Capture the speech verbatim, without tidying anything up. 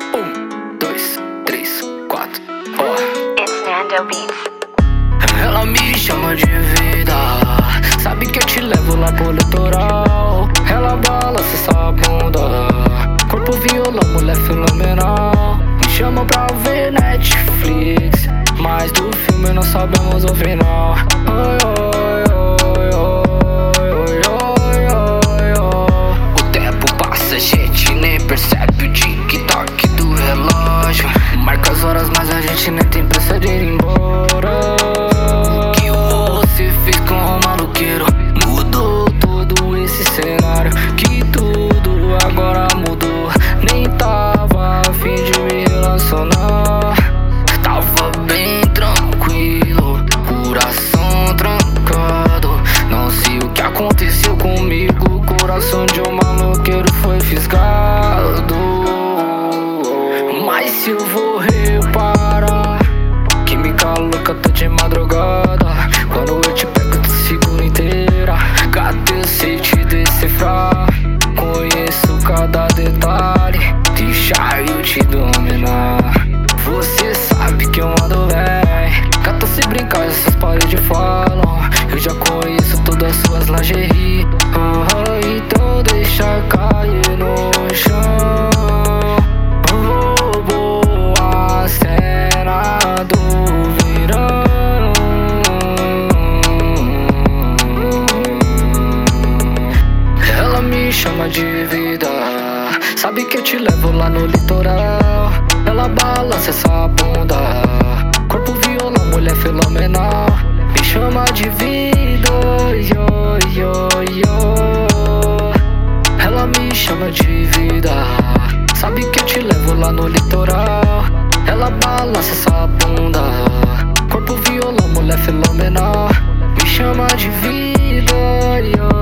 Um, dois, três, quatro, ó. It's Nando Beats. Ela me chama de vida, sabe que eu te levo lá pro litoral. Ela balança essa bunda, corpo violão, mulher fenomenal. Me chama pra ver Netflix, mas do filme não sabemos o final. Oi, oi, oi, oi, oi, oi, oi. O tempo passa, a gente nem percebe o tic-toc do relógio. Marca as horas, mas a gente nem tem pressa de ir embora. O que você fez com o maluqueiro mudou todo esse cenário. Que tudo agora mudou, nem tava a fim de me relacionar. Tava bem tranquilo, coração trancado. Não sei o que aconteceu comigo, coração de um maloqueiro foi fisgado. Mas se eu vou reparar, química louca, tô de madrugada. Quando eu te pego, te seguro inteira. Cadê eu sei te decifrar? Conheço cada detalhe, deixa eu te dominar. Você sabe que eu mando bem, cata se brincar, essas paredes falam. Eu já conheço todas as suas lingerie. Ah, então deixa cair no chão. Roubou a cena do verão. Ela me chama de vida, sabe que eu te levo lá no litoral. Ela balança essa bunda, corpo violão, mulher fenomenal. Me chama de vida, yo, yo, yo. Ela me chama de vida, sabe que eu te levo lá no litoral. Ela balança essa bunda, corpo violão, mulher fenomenal. Me chama de vida, yo.